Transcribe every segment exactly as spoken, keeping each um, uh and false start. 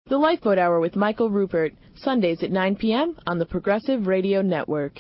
The Lifeboat Hour with Michael Ruppert, Sundays at nine p.m. on the Progressive Radio Network.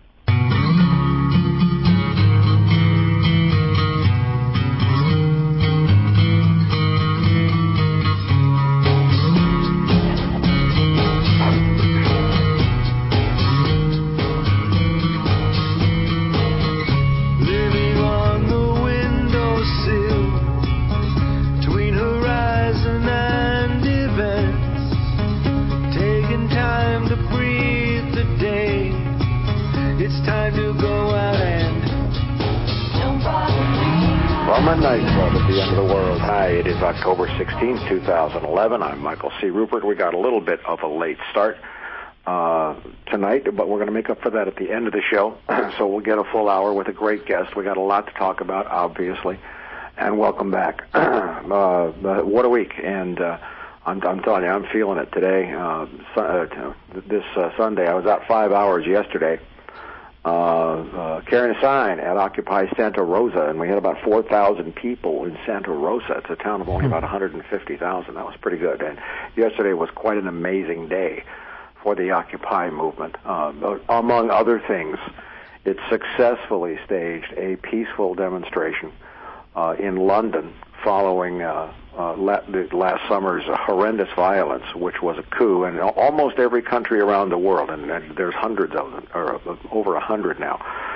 Nightclub at the end of the world. Hi, it is October sixteenth, two thousand eleven. I'm Michael C. Ruppert. We got a little bit of a late start uh, tonight, but we're going to make up for that at the end of the show. So we'll get a full hour with a great guest. We got a lot to talk about, obviously. And welcome back. uh, what a week. And uh, I'm, I'm telling you, I'm feeling it today. Uh, su- uh, this uh, Sunday, I was out five hours yesterday. Uh, uh, carrying a sign at Occupy Santa Rosa, and we had about four thousand people in Santa Rosa. It's a town of only about one hundred fifty thousand. That was pretty good. And yesterday was quite an amazing day for the Occupy movement. Uh, among other things, it successfully staged a peaceful demonstration uh, in London following uh, uh, la- last summer's horrendous violence, which was a coup in almost every country around the world, and, and there's hundreds of them, or over a hundred now.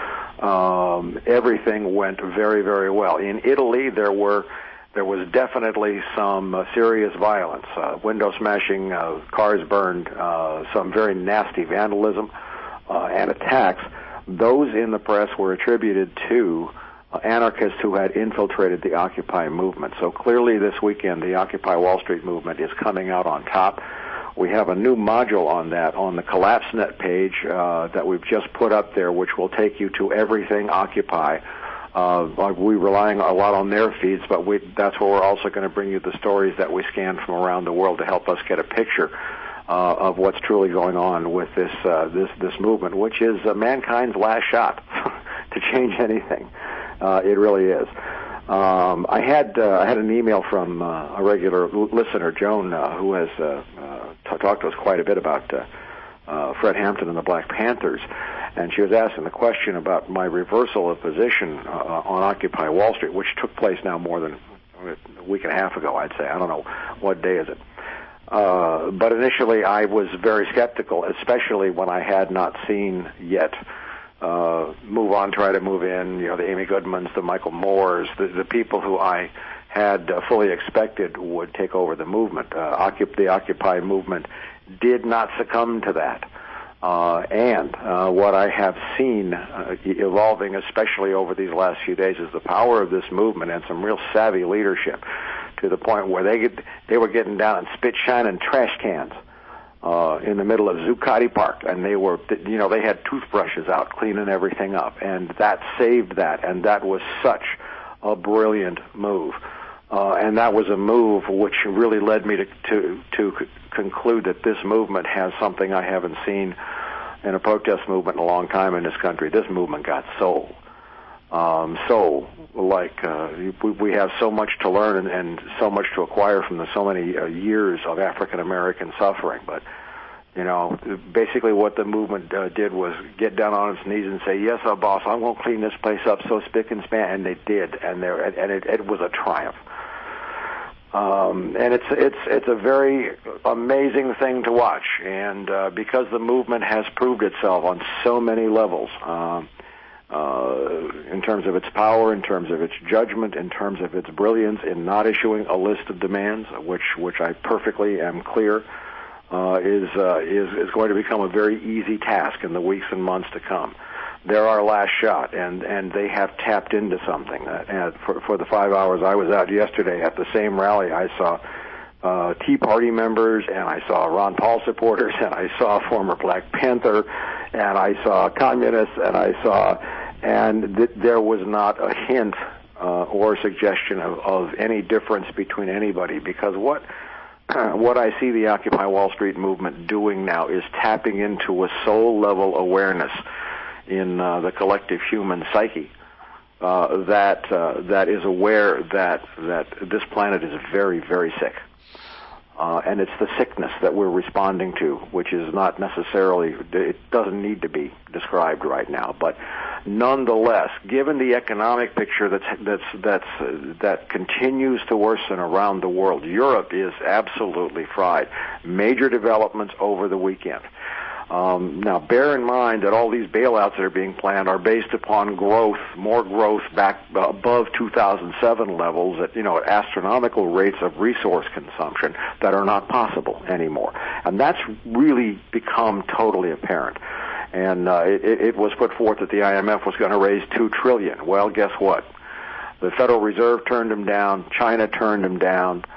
Um, everything went very, very well. In Italy, there were there was definitely some uh, serious violence, uh, window smashing, uh, cars burned, uh, some very nasty vandalism uh, and attacks. Those in the press were attributed to anarchists who had infiltrated the Occupy movement. So clearly this weekend, the Occupy Wall Street movement is coming out on top. We have a new module on that on the CollapseNet page uh, that we've just put up there, which will take you to everything Occupy. Uh, we're relying a lot on their feeds, but we, that's where we're also going to bring you the stories that we scan from around the world to help us get a picture uh, of what's truly going on with this uh, this this movement, which is uh, mankind's last shot to change anything. Uh, it really is. Um, I had uh, I had an email from uh, a regular l- listener, Joan, uh, who has uh, uh, t- talked to us quite a bit about uh, uh, Fred Hampton and the Black Panthers, and she was asking the question about my reversal of position uh, on Occupy Wall Street, which took place now more than a week and a half ago, I'd say. I don't know, what day is it? Uh, but initially I was very skeptical, especially when I had not seen yet Uh, move on, try to move in, you know, the Amy Goodmans, the Michael Moores, the, the people who I had uh, fully expected would take over the movement. Uh, Occup- the Occupy movement did not succumb to that. Uh, and uh, what I have seen uh, evolving, especially over these last few days, is the power of this movement and some real savvy leadership to the point where they get, they were getting down and spit shining trash cans Uh, in the middle of Zuccotti Park, and they were, you know, they had toothbrushes out cleaning everything up, and that saved that, and that was such a brilliant move. Uh, and that was a move which really led me to, to, to c- conclude that this movement has something I haven't seen in a protest movement in a long time in this country. This movement got soul. Um, so, like, uh, we, we have so much to learn and, and so much to acquire from the so many uh, years of African American suffering. But, you know, basically what the movement uh, did was get down on its knees and say, yes, uh, boss, I'm going to clean this place up so spick and span. And they did, and, and it, it was a triumph. Um, and it's it's it's a very amazing thing to watch. And uh, because the movement has proved itself on so many levels, um, Uh, in terms of its power, in terms of its judgment, in terms of its brilliance in not issuing a list of demands, which which I perfectly am clear uh, is uh, is is going to become a very easy task in the weeks and months to come. They're our last shot, and, and they have tapped into something. Uh, and for, for the five hours I was out yesterday at the same rally, I saw uh, Tea Party members, and I saw Ron Paul supporters, and I saw former Black Panther, and I saw communists, and I saw, and th- there was not a hint uh, or suggestion of, of any difference between anybody, because what what I see the Occupy Wall Street movement doing now is tapping into a soul-level awareness in uh, the collective human psyche uh, that uh, that is aware that that this planet is very, very sick. Uh, and it's the sickness that we're responding to, which is not necessarily, it doesn't need to be described right now. But nonetheless, given the economic picture that's, that's, that's, uh, that continues to worsen around the world, Europe is absolutely fried. Major developments over the weekend. Um, now, bear in mind that all these bailouts that are being planned are based upon growth, more growth back above two thousand seven levels at, you know, at astronomical rates of resource consumption that are not possible anymore. And that's really become totally apparent. And uh, it, it was put forth that the I M F was going to raise two trillion dollars. Well, guess what? The Federal Reserve turned them down. China turned them down.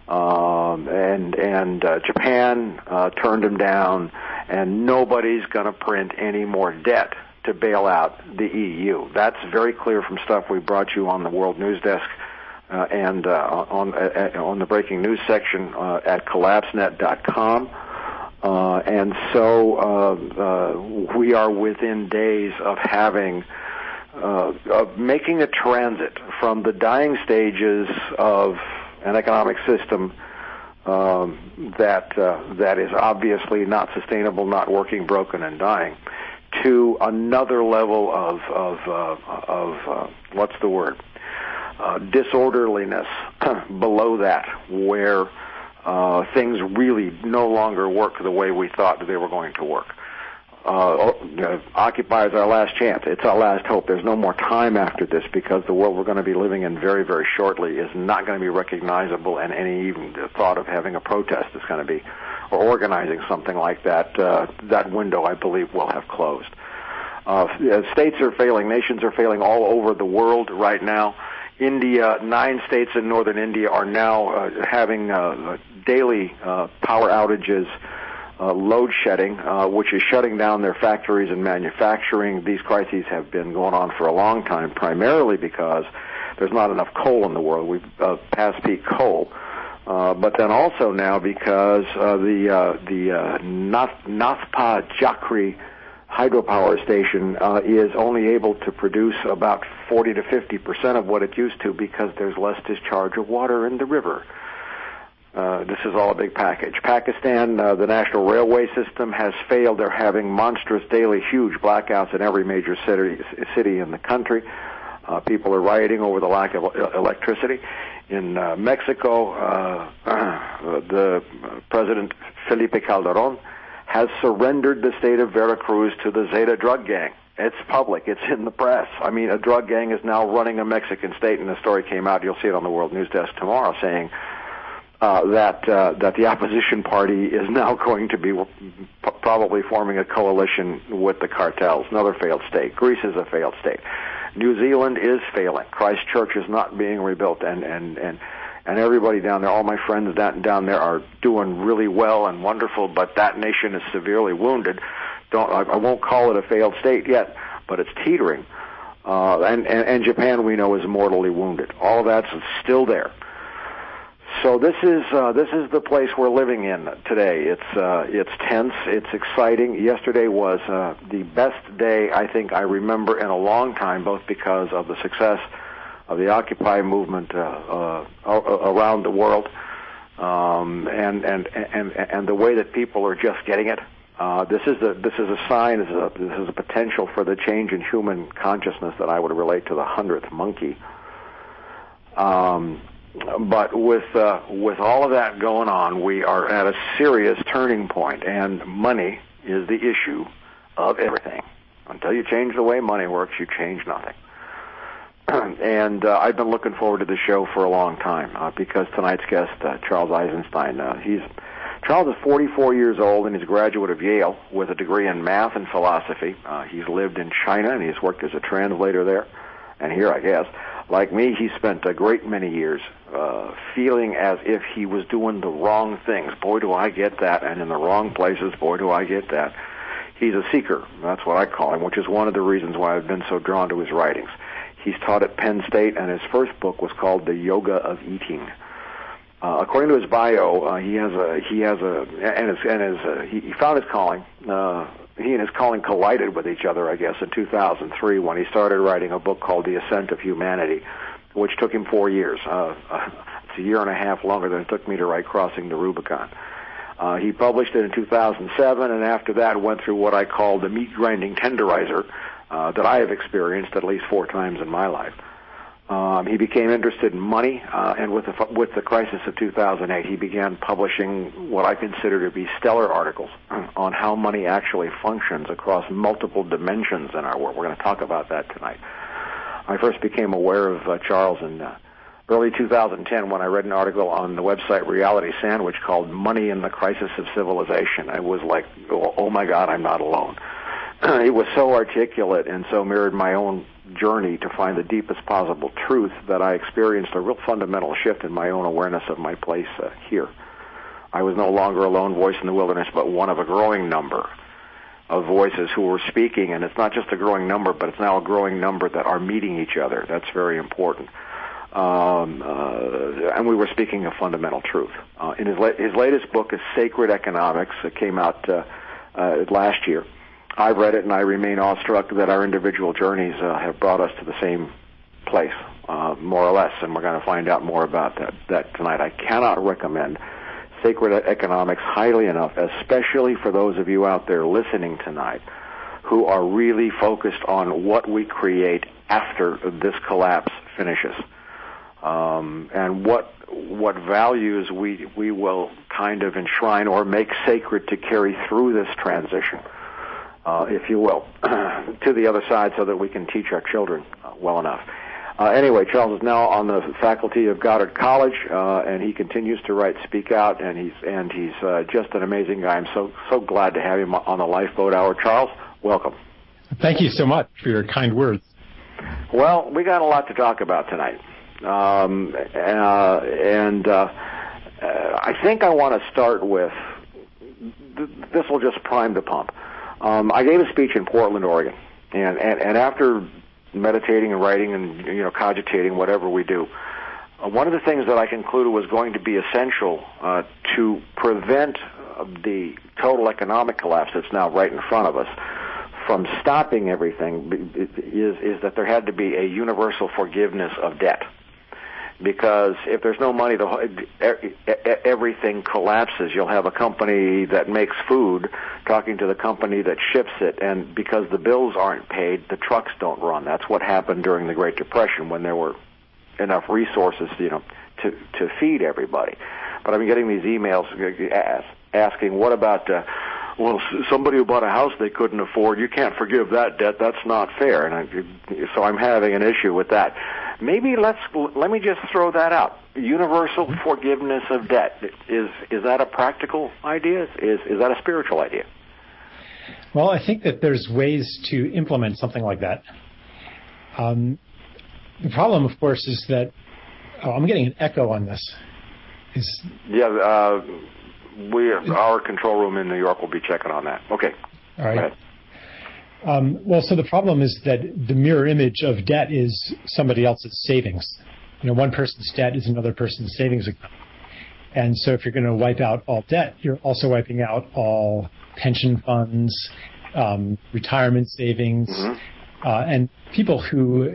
Um, and and uh, Japan uh, turned them down. And nobody's going to print any more debt to bail out the E U. That's very clear from stuff we brought you on the World News Desk uh, and uh, on uh, on the breaking news section uh, at collapse net dot com. Uh, and so uh, uh, we are within days of having uh, of making a transit from the dying stages of an economic system Um, that uh, that is obviously not sustainable, not working, broken, and dying, to another level of of uh, of uh, what's the word? Uh, disorderliness below that, where uh, things really no longer work the way we thought that they were going to work. Uh, uh, Occupy is our last chance. It's our last hope. There's no more time after this, because the world we're going to be living in very, very shortly is not going to be recognizable, and any even thought of having a protest is going to be, or organizing something like that, uh, that window, I believe, will have closed. Uh, states are failing. Nations are failing all over the world right now. India, nine states in northern India are now uh, having uh, daily uh, power outages, Uh, load shedding, uh, which is shutting down their factories and manufacturing. These crises have been going on for a long time, primarily because there's not enough coal in the world. We've uh, passed peak coal. Uh, but then also now because uh, the uh, the uh, Nath- Nathpa Jhakri hydropower station uh, is only able to produce about forty to fifty percent of what it used to, because there's less discharge of water in the river. Uh, this is all a big package. Pakistan, uh, the national railway system has failed. They're having monstrous daily huge blackouts in every major city, city in the country. Uh, people are rioting over the lack of electricity. In uh, Mexico, uh, uh, the President Felipe Calderon has surrendered the state of Veracruz to the Zeta drug gang. It's public. It's in the press. I mean, a drug gang is now running a Mexican state, and the story came out. You'll see it on the World News Desk tomorrow, saying Uh, that uh, that the opposition party is now going to be p- probably forming a coalition with the cartels. Another failed state. Greece is a failed state. New Zealand is failing. Christchurch is not being rebuilt, and and and and everybody down there, all my friends down down there, are doing really well and wonderful. But that nation is severely wounded. Don't I, I won't call it a failed state yet, but it's teetering. Uh, and, and and Japan, we know, is mortally wounded. All of that's still there. So this is uh, this is the place we're living in today. It's uh, it's tense. It's exciting. Yesterday was uh, the best day I think I remember in a long time, both because of the success of the Occupy movement uh, uh, around the world, um, and and and and the way that people are just getting it. Uh, this is a this is a sign. This is a, this is a potential for the change in human consciousness that I would relate to the hundredth monkey. Um. But with uh, with all of that going on, we are at a serious turning point, and money is the issue of everything. Until you change the way money works, you change nothing. And uh, I've been looking forward to the show for a long time, uh, because tonight's guest, uh, Charles Eisenstein, uh, he's Charles is forty-four years old, and he's a graduate of Yale with a degree in math and philosophy. Uh, he's lived in China, and he's worked as a translator there, and here, I guess. Like me, he spent a great many years uh, feeling as if he was doing the wrong things. Boy, do I get that. And in the wrong places, boy, do I get that. He's a seeker. That's what I call him, which is one of the reasons why I've been so drawn to his writings. He's taught at Penn State, and his first book was called The Yoga of Eating. Uh, according to his bio, uh, he has a he has a and his and his uh, he, he found his calling. Uh, he and his calling collided with each other, I guess, in two thousand three when he started writing a book called The Ascent of Humanity, which took him four years. Uh, It's a year and a half longer than it took me to write Crossing the Rubicon. Uh, he published it in two thousand seven, and after that went through what I call the meat-grinding tenderizer uh, that I have experienced at least four times in my life. Um, he became interested in money, uh, and with the, with the crisis of two thousand eight, he began publishing what I consider to be stellar articles on how money actually functions across multiple dimensions in our world. We're going to talk about that tonight. I first became aware of uh, Charles in uh, early two thousand ten when I read an article on the website Reality Sandwich called Money in the Crisis of Civilization. I was like, oh, oh my God, I'm not alone. It was so articulate and so mirrored my own journey to find the deepest possible truth that I experienced a real fundamental shift in my own awareness of my place uh, here. I was no longer a lone voice in the wilderness, but one of a growing number of voices who were speaking, and it's not just a growing number, but it's now a growing number that are meeting each other. That's very important. Um, uh, and we were speaking a fundamental truth. Uh, in his, la- his latest book is Sacred Economics. It came out uh, uh, last year. I've read it, and I remain awestruck that our individual journeys uh, have brought us to the same place, uh, more or less, and we're going to find out more about that, that tonight. I cannot recommend Sacred Economics highly enough, especially for those of you out there listening tonight who are really focused on what we create after this collapse finishes, um, and what what values we we will kind of enshrine or make sacred to carry through this transition. Uh, if you will, to the other side so that we can teach our children uh, well enough. Uh, anyway, Charles is now on the faculty of Goddard College, uh, and he continues to write Speak Out, and he's and he's uh, just an amazing guy. I'm so so glad to have him on the Lifeboat Hour. Charles, welcome. Thank you so much for your kind words. Well, we got a lot to talk about tonight, um, uh, and uh, uh, I think I want to start with, th- this will just prime the pump. Um, I gave a speech in Portland, Oregon, and, and, and after meditating and writing and, you know, cogitating, whatever we do, uh, one of the things that I concluded was going to be essential uh, to prevent uh, the total economic collapse that's now right in front of us from stopping everything is, is that there had to be a universal forgiveness of debt. Because if there's no money, the, everything collapses. You'll have a company that makes food talking to the company that ships it, and because the bills aren't paid, the trucks don't run. That's what happened during the Great Depression when there were enough resources, you know, to to feed everybody. But I've been getting these emails asking, what about, uh, well, somebody who bought a house they couldn't afford, you can't forgive that debt. That's not fair. And I, so I'm having an issue with that. Maybe let's let me just throw that out. Universal forgiveness of debt. Is is that a practical idea? Is is that a spiritual idea? Well, I think that there's ways to implement something like that. Um, the problem, of course, is that oh, I'm getting an echo on this. Is yeah, uh, we our control room in New York will be checking on that. Okay. All right. Um, well, so the problem is that the mirror image of debt is somebody else's savings. You know, one person's debt is another person's savings account. And so if you're going to wipe out all debt, you're also wiping out all pension funds, um, retirement savings, mm-hmm. uh, and people who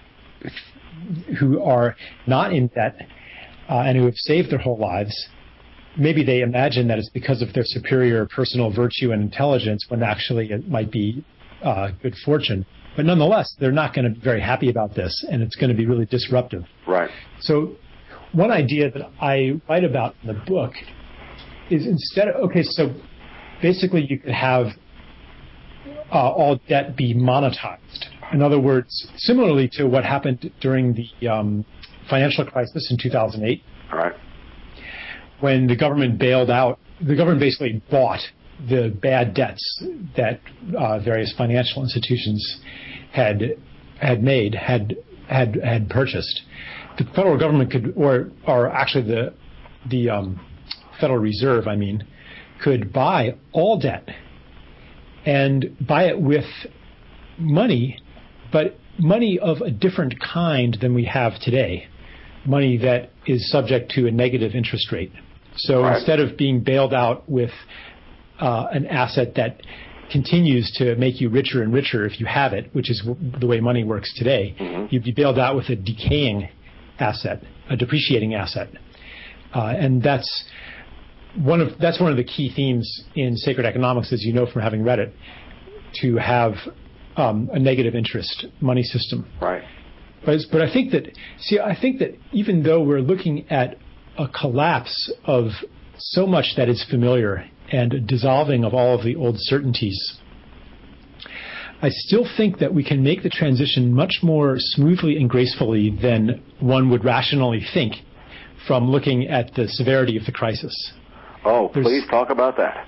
who are not in debt uh, and who have saved their whole lives. Maybe they imagine that it's because of their superior personal virtue and intelligence when actually it might be Uh, good fortune. But nonetheless, they're not going to be very happy about this, and it's going to be really disruptive. Right. So one idea that I write about in the book is instead of, okay, so basically you could have uh, all debt be monetized. In other words, similarly to what happened during the um, financial crisis in two thousand eight. All right. When the government bailed out, the government basically bought the bad debts that uh, various financial institutions had had made, had had had purchased. The federal government could, or or actually the the um, Federal Reserve, I mean, could buy all debt and buy it with money, but money of a different kind than we have today, money that is subject to a negative interest rate. So right. Instead of being bailed out with uh, an asset that continues to make you richer and richer if you have it, which is w- the way money works today, mm-hmm. you'd be bailed out with a decaying asset, a depreciating asset. Uh, and that's one of that's one of the key themes in Sacred Economics, as you know from having read it, to have um, a negative interest money system. Right. But, but I think that, see, I think that even though we're looking at a collapse of so much that is familiar and a dissolving of all of the old certainties, I still think that we can make the transition much more smoothly and gracefully than one would rationally think from looking at the severity of the crisis. Oh, There's, please talk about that.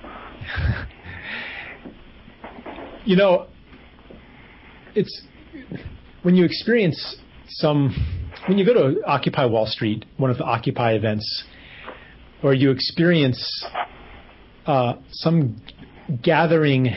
You know, it's when you experience some, when you go to Occupy Wall Street, one of the Occupy events, or you experience uh, some gathering,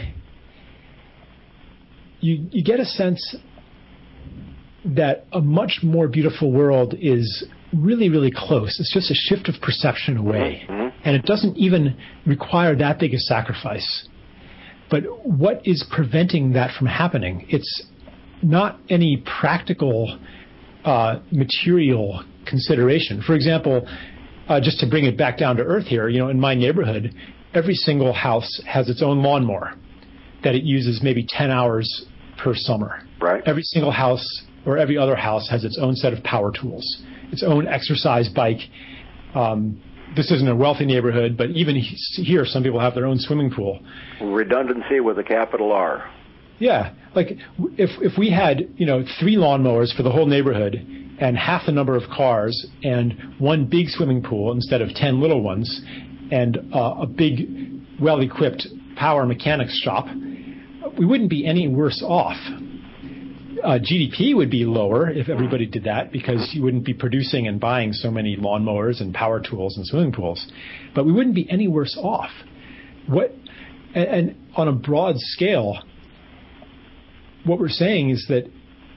you you get a sense that a much more beautiful world is really, really close. It's just a shift of perception away. Mm-hmm. And it doesn't even require that big a sacrifice. But what is preventing that from happening? It's not any practical uh, material consideration. For example, uh, just to bring it back down to earth here, you know, in my neighborhood, every single house has its own lawnmower that it uses maybe ten hours per summer. Right. Every single house or every other house has its own set of power tools, its own exercise bike. Um, this isn't a wealthy neighborhood, but even here, some people have their own swimming pool. Redundancy with a capital R. Yeah, like if if we had, you know, three lawnmowers for the whole neighborhood and half the number of cars and one big swimming pool instead of ten little ones and uh, a big, well-equipped power mechanics shop, we wouldn't be any worse off. Uh, G D P would be lower if everybody did that because you wouldn't be producing and buying so many lawnmowers and power tools and swimming pools. But we wouldn't be any worse off. What, and, and on a broad scale, what we're saying is that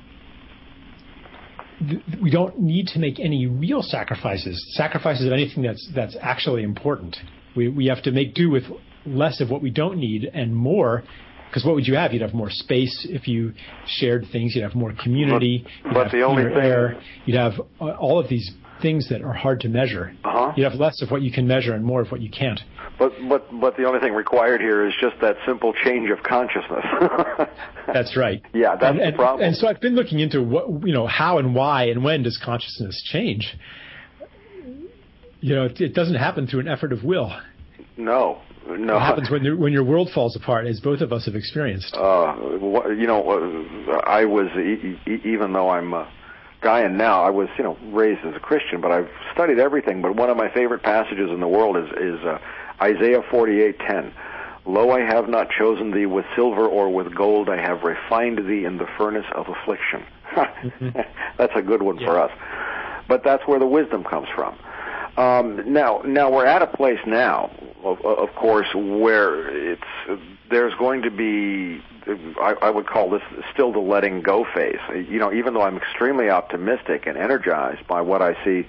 th- we don't need to make any real sacrifices, sacrifices of anything that's that's actually important. We we have to make do with less of what we don't need and more. Because what would you have? You'd have more space if you shared things. You'd have more community. But, you'd but have the only thing, air. You'd have all of these things that are hard to measure. Uh-huh. You'd have less of what you can measure and more of what you can't. But but but the only thing required here is just that simple change of consciousness. That's right. Yeah, that's and, the and, problem. And so I've been looking into what, you know, how and why and when does consciousness change? You know, it, it doesn't happen through an effort of will. No. No. It happens when, the, when your world falls apart, as both of us have experienced. Uh, you know, I was, even though I'm a Gaian now, I was, you know, raised as a Christian, but I've studied everything. But one of my favorite passages in the world is, is uh, Isaiah forty-eight ten. Lo, I have not chosen thee with silver or with gold. I have refined thee in the furnace of affliction. Mm-hmm. That's a good one yeah. for us. But that's where the wisdom comes from. Um, now, now we're at a place now, of, of course, where it's there's going to be, I, I would call this still the letting go phase. You know, even though I'm extremely optimistic and energized by what I see,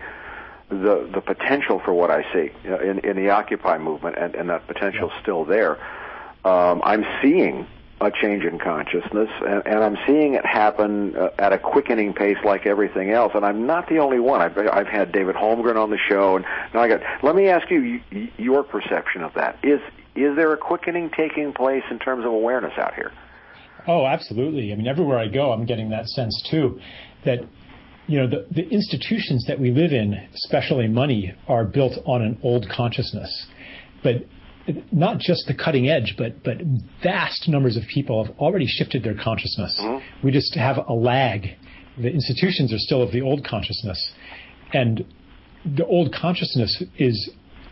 the the potential for what I see in, in the Occupy movement, and, and that potential is still there. Um, I'm seeing a change in consciousness, and, and I'm seeing it happen uh, at a quickening pace like everything else. And I'm not the only one. I've, I've had David Holmgren on the show, and now I got. Let me ask you y- your perception of that. Is is there a quickening taking place in terms of awareness out here? Oh, absolutely. I mean, everywhere I go, I'm getting that sense too. That you know, the, the institutions that we live in, especially money, are built on an old consciousness, but not just the cutting edge, but but vast numbers of people have already shifted their consciousness. Mm-hmm. We just have a lag. The institutions are still of the old consciousness, and the old consciousness is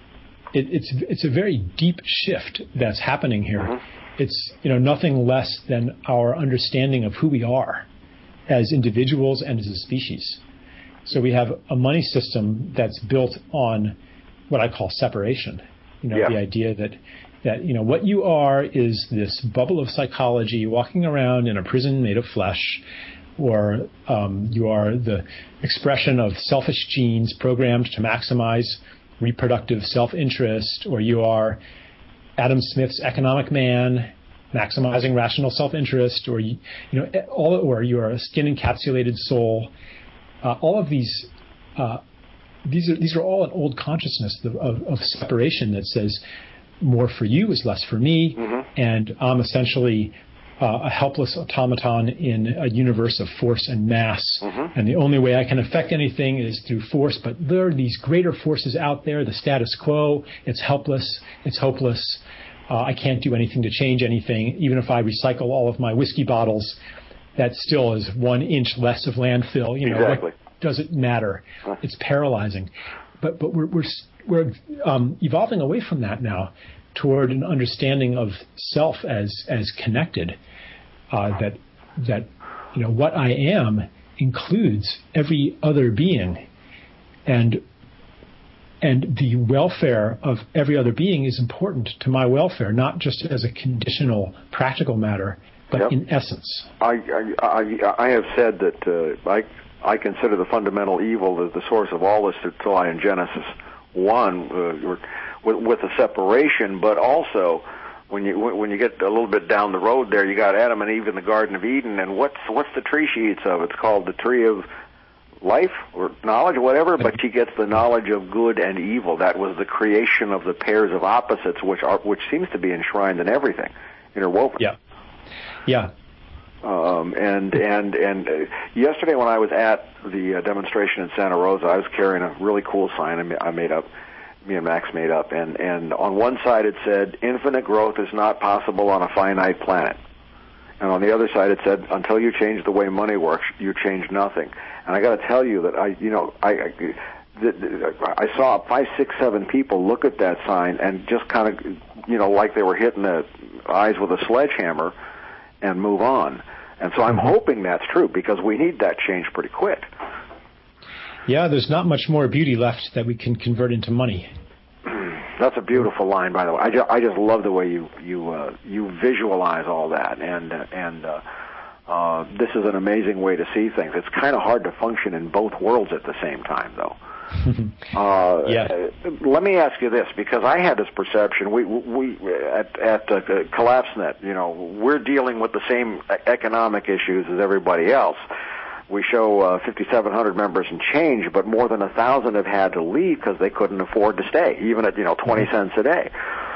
it, it's it's a very deep shift that's happening here. Mm-hmm. It's you know nothing less than our understanding of who we are as individuals and as a species. So we have a money system that's built on what I call separation. You know, yeah. the idea that, that, you know, what you are is this bubble of psychology walking around in a prison made of flesh, or um, you are the expression of selfish genes programmed to maximize reproductive self-interest, or you are Adam Smith's economic man maximizing rational self-interest, or, you, you know, all, or you are a skin-encapsulated soul. Uh, all of these uh, these are these are all an old consciousness of, of, of separation that says more for you is less for me, mm-hmm. and I'm essentially uh, a helpless automaton in a universe of force and mass, mm-hmm. and the only way I can affect anything is through force. But there are these greater forces out there, the status quo. It's helpless. It's hopeless. Uh, I can't do anything to change anything. Even if I recycle all of my whiskey bottles, that still is one inch less of landfill. You know, exactly. What does it matter? Huh. It's paralyzing. But but we're we're we're um, evolving away from that now toward an understanding of self as as connected. Uh, that that you know what I am includes every other being, and. And the welfare of every other being is important to my welfare, not just as a conditional, practical matter, but yep. in essence. I, I, I, I have said that uh, I, I consider the fundamental evil as the source of all this to lie in Genesis one, uh, with, with the separation, but also when you when you get a little bit down the road there, you got Adam and Eve in the Garden of Eden, and what's what's the tree she eats of? It's called the tree of life or knowledge or whatever, but she gets the knowledge of good and evil. That was the creation of the pairs of opposites, which are which seems to be enshrined in everything, interwoven. Yeah, yeah. Um, and and and uh, yesterday when I was at the uh, demonstration in Santa Rosa, I was carrying a really cool sign I, ma- I made up, me and Max made up, and and on one side it said, "Infinite growth is not possible on a finite planet." And on the other side, it said, "Until you change the way money works, you change nothing." And I got to tell you that I, you know, I, I, the, the, I saw five, six, seven people look at that sign and just kind of, you know, like they were hitting the eyes with a sledgehammer, and move on. And so I'm mm-hmm. hoping that's true, because we need that change pretty quick. Yeah, there's not much more beauty left that we can convert into money. That's a beautiful line, by the way. I just, I just love the way you you uh, you visualize all that, and uh, and uh, uh, this is an amazing way to see things. It's kind of hard to function in both worlds at the same time, though. uh, yeah. Let me ask you this, because I had this perception. We we at at uh, CollapseNet, you know, we're dealing with the same economic issues as everybody else. We show uh, fifty-seven hundred members and change, but more than one thousand have had to leave because they couldn't afford to stay, even at, you know, twenty cents a day.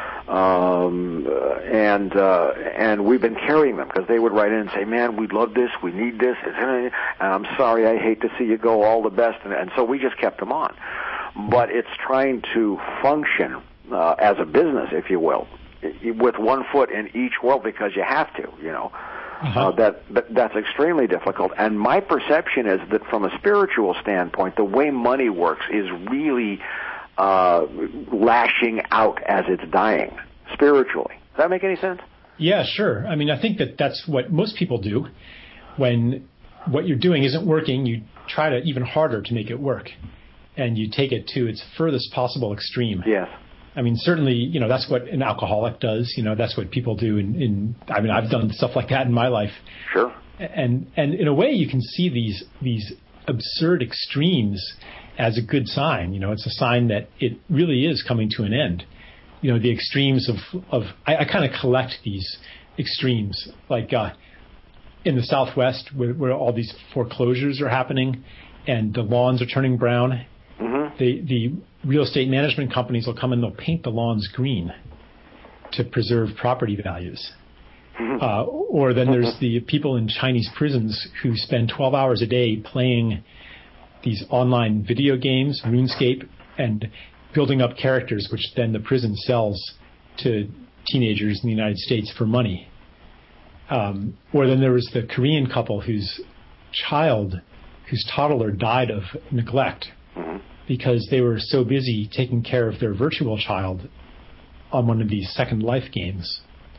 Um, and uh, and we've been carrying them because they would write in and say, "Man, we love this, we need this, and I'm sorry, I hate to see you go, all the best." And, and so we just kept them on. But it's trying to function uh, as a business, if you will, with one foot in each world, because you have to, you know. Uh-huh. Uh, that, that that's extremely difficult. And my perception is that from a spiritual standpoint, the way money works is really uh, lashing out as it's dying spiritually. Does that make any sense? Yeah, sure. I mean, I think that that's what most people do. When what you're doing isn't working, you try to even harder to make it work, and you take it to its furthest possible extreme. Yes. I mean, certainly, you know, that's what an alcoholic does. You know, that's what people do in, in I mean, I've done stuff like that in my life. Sure. And and in a way, you can see these these absurd extremes as a good sign. You know, it's a sign that it really is coming to an end. You know, the extremes of, of I, I kind of collect these extremes, like uh, in the Southwest where, where all these foreclosures are happening and the lawns are turning brown. Mm-hmm. The the real estate management companies will come and they'll paint the lawns green to preserve property values. Mm-hmm. Uh, or then there's the people in Chinese prisons who spend twelve hours a day playing these online video games, RuneScape, and building up characters, which then the prison sells to teenagers in the United States for money. Um, or then there was the Korean couple whose child, whose toddler died of neglect. Mm-hmm. Because they were so busy taking care of their virtual child on one of these Second Life games.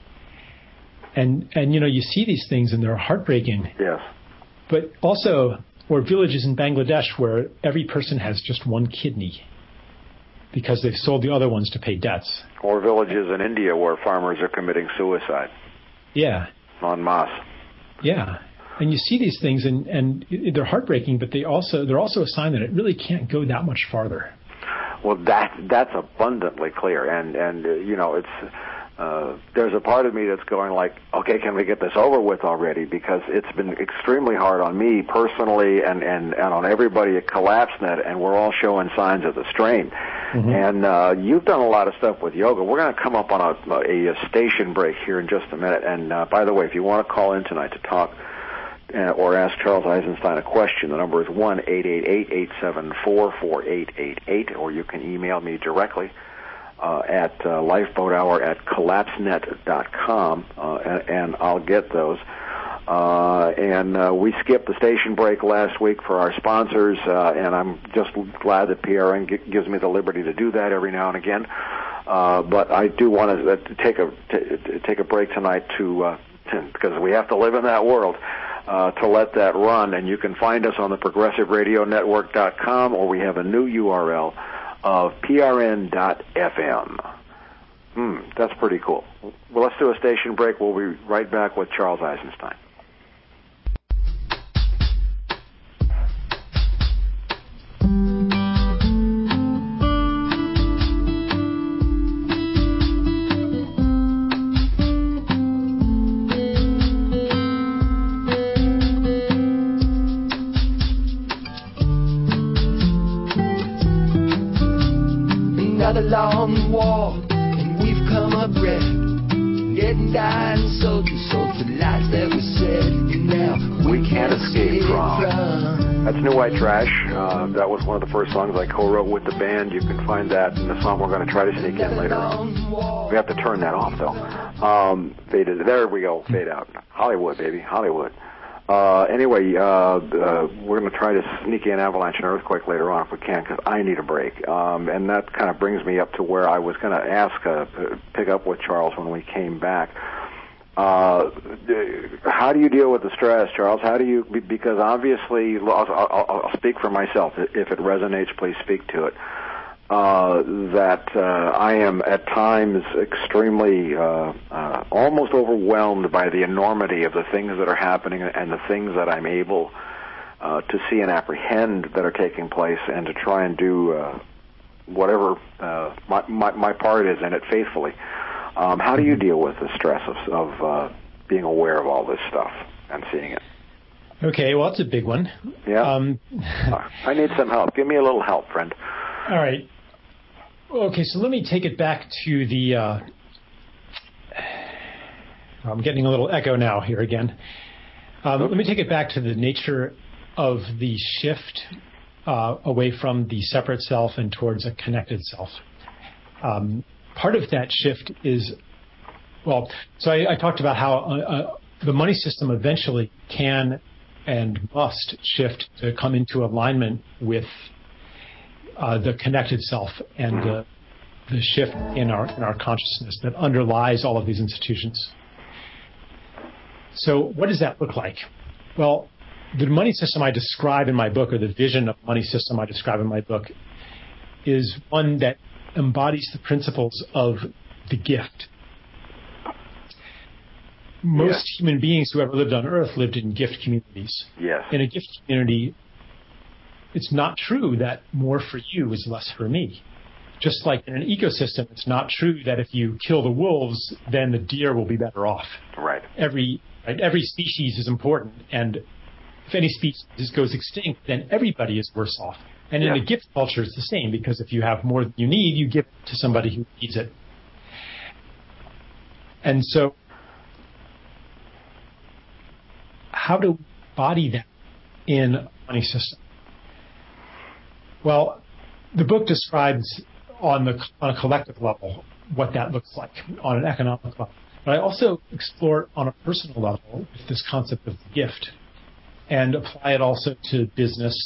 And, and you know, you see these things and they're heartbreaking. Yes. But also, or villages in Bangladesh where every person has just one kidney because they've sold the other ones to pay debts. Or villages in India where farmers are committing suicide. Yeah. En masse. Yeah. And you see these things, and, and they're heartbreaking, but they also they're also a sign that it really can't go that much farther. Well, that that's abundantly clear, and and uh, you know, it's uh, there's a part of me that's going like, okay, can we get this over with already? Because it's been extremely hard on me personally and, and, and on everybody at CollapseNet, and we're all showing signs of the strain. Mm-hmm. And uh, you've done a lot of stuff with yoga. We're going to come up on a, a, a station break here in just a minute. And uh, by the way, if you want to call in tonight to talk uh, or ask Charles Eisenstein a question, the number is one eight eight eight, eight seven four, four eight eight eight, or you can email me directly Uh, at uh, lifeboat hour at collapsenet dot com, uh, and, and I'll get those. Uh, and uh, we skipped the station break last week for our sponsors, uh, and I'm just glad that P R N g- gives me the liberty to do that every now and again. Uh, but I do want to uh, take a t- take a break tonight to, uh, to because we have to live in that world. Uh, to let that run, and you can find us on the progressive radio network dot com, or we have a new U R L of P R N dot F M. Hmm, that's pretty cool. Well, let's do a station break. We'll be right back with Charles Eisenstein. A long walk, and we've come up red. Dead and dying soldiers sold for lives that were said, and now we can't escape from. from. That's New White Trash. Uh, that was one of the first songs I co-wrote with the band. You can find that in the song we're going to try to sneak in later on. We have to turn that off, though. Um, faded. There we go. Fade out. Hollywood, baby. Hollywood. Uh, anyway, uh, uh, we're going to try to sneak in Avalanche and Earthquake later on if we can, because I need a break. Um, and that kind of brings me up to where I was going to ask, uh, pick up with Charles when we came back. Uh, how do you deal with the stress, Charles? How do you, because obviously, I'll, I'll, I'll speak for myself. If it resonates, please speak to it. Uh, that uh, I am at times extremely, uh, uh, almost overwhelmed by the enormity of the things that are happening and the things that I'm able uh, to see and apprehend that are taking place, and to try and do uh, whatever uh, my, my, my part is in it faithfully. Um, how do you deal with the stress of, of uh, being aware of all this stuff and seeing it? Okay, well, that's a big one. Yeah. Um, I need some help. Give me a little help, friend. All right. Okay, so let me take it back to the, uh, I'm getting a little echo now here again. Um, let me take it back to the nature of the shift uh, away from the separate self and towards a connected self. Um, part of that shift is, well, so I, I talked about how uh, uh, the money system eventually can and must shift to come into alignment with Uh, the connected self and the, the shift in our in our consciousness that underlies all of these institutions. So what does that look like? Well, the money system I describe in my book, or the vision of money system I describe in my book, is one that embodies the principles of the gift. Most yes. human beings who ever lived on Earth lived in gift communities. Yes. In a gift community, it's not true that more for you is less for me. Just like in an ecosystem, it's not true that if you kill the wolves, then the deer will be better off. Right. Every right, every species is important, and if any species goes extinct, then everybody is worse off. And in yeah. a gift culture, it's the same, because if you have more than you need, you give it to somebody who needs it. And so, how to embody that in a money system? Well, the book describes on the on a collective level what that looks like on an economic level. But I also explore on a personal level with this concept of the gift and apply it also to business.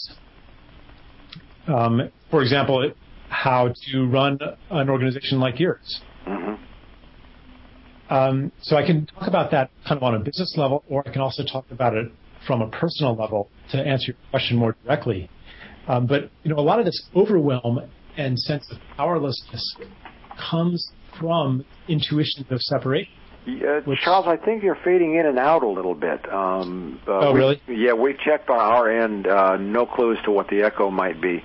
Um, for example, how to run an organization like yours. Mm-hmm. Um, so I can talk about that kind of on a business level, or I can also talk about it from a personal level to answer your question more directly. Um, but, you know, a lot of this overwhelm and sense of powerlessness comes from intuitions of separation. Yeah, which, Charles, I think you're fading in and out a little bit. Um, uh, oh, we, really? Yeah, we checked on our end. Uh, no clues to what the echo might be.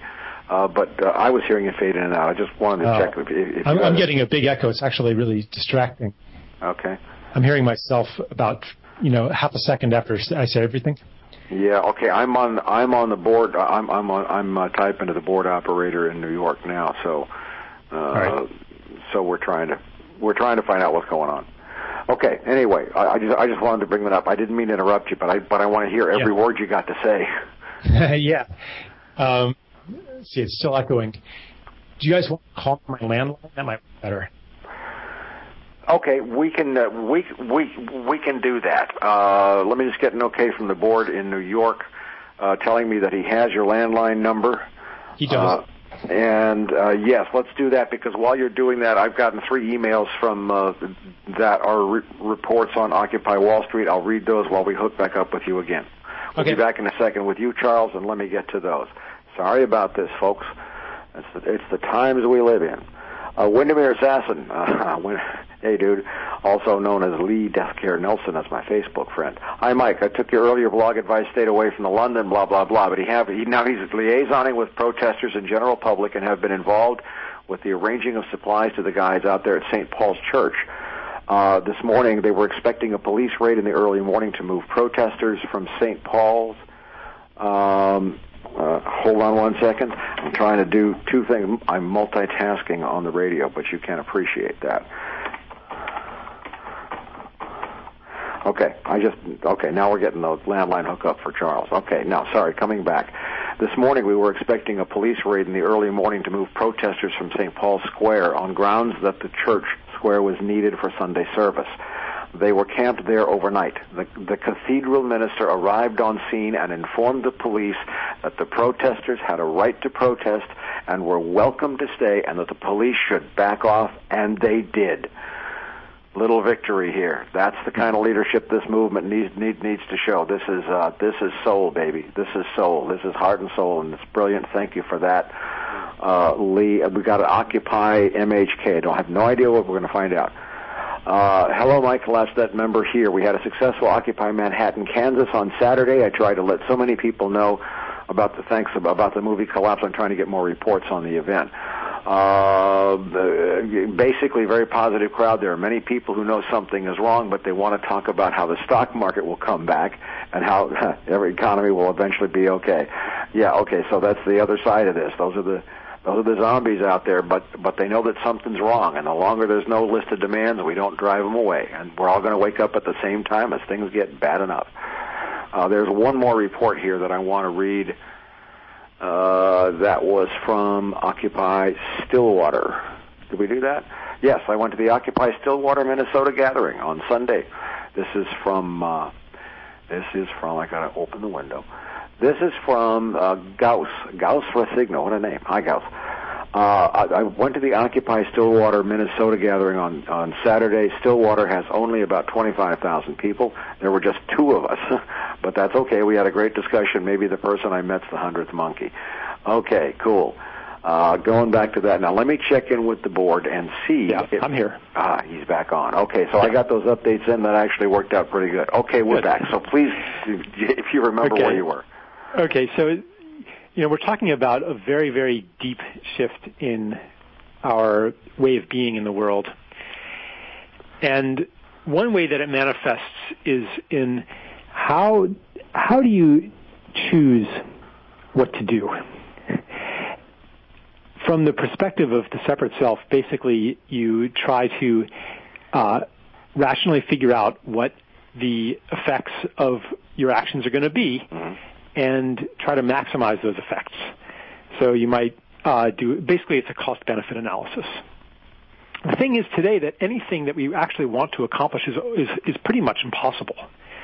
Uh, but uh, I was hearing it fade in and out. I just wanted to uh, check if, if I'm, you I'm getting a big echo. It's actually really distracting. Okay. I'm hearing myself about, you know, half a second after I say everything. Yeah. Okay. I'm on. I'm on the board. I'm. I'm on. I'm uh, typing to the board operator in New York now. So. Uh, right. So we're trying to. We're trying to find out what's going on. Okay. Anyway, I, I just. I just wanted to bring that up. I didn't mean to interrupt you, but I. But I want to hear every yeah. word you got to say. yeah. Um, let's see. It's still echoing. Do you guys want to call my landline? That might be better. Okay, we can uh, we we we can do that. Uh, let me just get an okay from the board in New York, uh, telling me that he has your landline number. He does. Uh, and uh, yes, let's do that, because while you're doing that, I've gotten three emails from uh, that are re- reports on Occupy Wall Street. I'll read those while we hook back up with you again. We'll okay. be back in a second with you, Charles, and let me get to those. Sorry about this, folks. It's the, it's the times we live in. Uh, Windermere Assassin, uh, when, hey dude, also known as Lee Deathcare Nelson, as my Facebook friend. Hi Mike, I took your earlier blog advice, stayed away from the London, blah blah blah. But he have he now he's liaisoning with protesters and general public, and have been involved with the arranging of supplies to the guys out there at Saint Paul's Church. Uh, this morning they were expecting a police raid in the early morning to move protesters from Saint Paul's. Um, Uh, hold on one second. I'm trying to do two things. I'm multitasking on the radio, but you can appreciate that. Okay, I just, okay, now we're getting the landline hookup for Charles. Okay, now, sorry, coming back. This morning we were expecting a police raid in the early morning to move protesters from Saint Paul's Square on grounds that the church square was needed for Sunday service. They were camped there overnight. The, the cathedral minister arrived on scene and informed the police that the protesters had a right to protest and were welcome to stay, and that the police should back off, and they did. Little victory here. That's the kind of leadership this movement needs need, needs to show. This is uh, this is soul, baby. This is soul. This is heart and soul, and it's brilliant. Thank you for that, uh, Lee. We got to Occupy M H K. I don't have no idea what we're going to find out. Uh, hello, Mike Lastnet member here. We had a successful Occupy Manhattan, Kansas on Saturday. I tried to let so many people know about the thanks about the movie Collapse. I'm trying to get more reports on the event. Uh, basically, very positive crowd. There are many people who know something is wrong, but they want to talk about how the stock market will come back and how every economy will eventually be okay. Yeah, okay. So that's the other side of this. Those are the Those are the zombies out there, but but they know that something's wrong, and the longer there's no list of demands, we don't drive them away, and we're all going to wake up at the same time as things get bad enough. Uh, there's one more report here that I want to read. Uh, that was from Occupy Stillwater. Did we do that? Yes, I went to the Occupy Stillwater, Minnesota gathering on Sunday. This is from. Uh, this is from. I got to open the window. This is from uh, Gauss, Gauss Rasigno. What a name. Hi, Gauss. Uh, I, I went to the Occupy Stillwater, Minnesota gathering on, on Saturday. Stillwater has only about twenty-five thousand people. There were just two of us, but that's okay. We had a great discussion. Maybe the person I met's the hundredth monkey. Okay, cool. Uh, going back to that. Now, let me check in with the board and see. Yeah, if, I'm here. Ah, he's back on. Okay, so yeah. I got those updates in. That actually worked out pretty good. Okay, we're good. Back. So please, if you remember okay. where you were. Okay, so, you know, we're talking about a very, very deep shift in our way of being in the world. And one way that it manifests is in how how do you choose what to do? From the perspective of the separate self, basically you try to uh, rationally figure out what the effects of your actions are going to be, mm-hmm. and try to maximize those effects. So you might uh, do, basically it's a cost-benefit analysis. The thing is today that anything that we actually want to accomplish is, is, is pretty much impossible.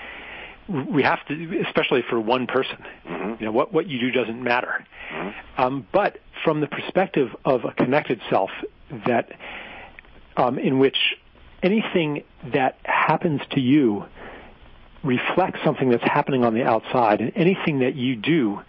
We have to, especially for one person, mm-hmm. you know, what, what you do doesn't matter. Mm-hmm. Um, but from the perspective of a connected self, that um, in which anything that happens to you reflects something that's happening on the outside, and anything that you do